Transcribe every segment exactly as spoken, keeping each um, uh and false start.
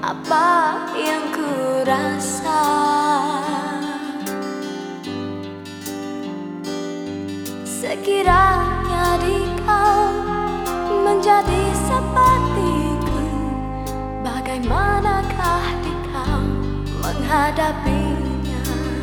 apa yang ku rasa. Sekiranya di kau menjadi sepertiku, bagaimanakah di kau menghadapinya?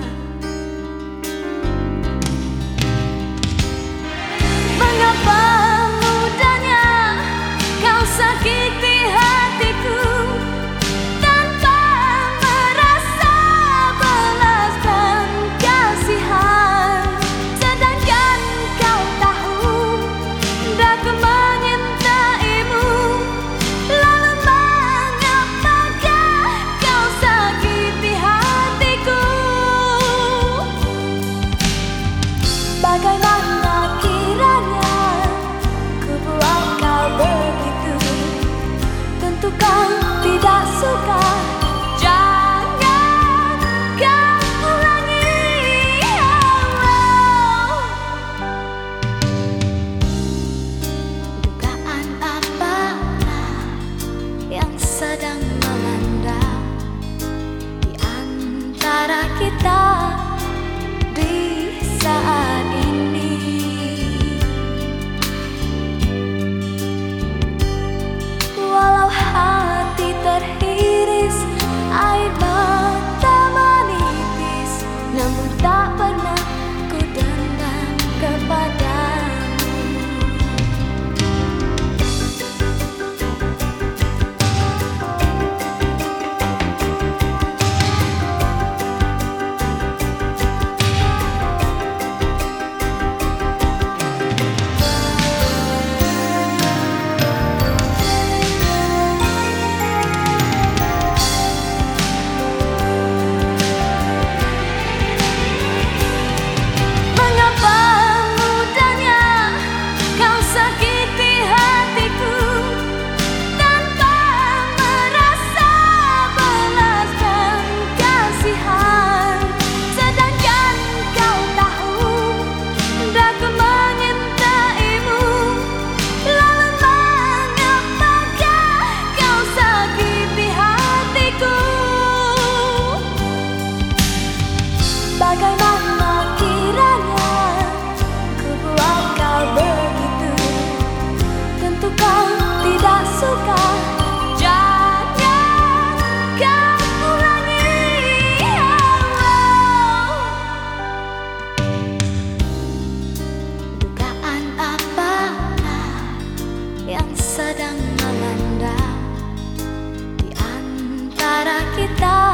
Mengapa mudahnya kau sakiti hatiku tanpa merasa belas dan kasihan, sedangkan kau tahu daku menyintaimu. Lalu mengapakah kau sakiti hatiku? Bagaimana kiranya ku buat kau begitu? Tentu kau tidak suka. Jangan kau ulangi. Oh, dugaan apakah yang sedang melanda di antara kita di saat ini? Walau hati terhiris, air mata menipis, namun tak pernah ku dendam kepadamu. Bagaimana kiranya ku buat kau begitu? Tentu kau tidak suka. Jangan kau ulangi. Oh, dugaan apakah yang sedang melanda di antara kita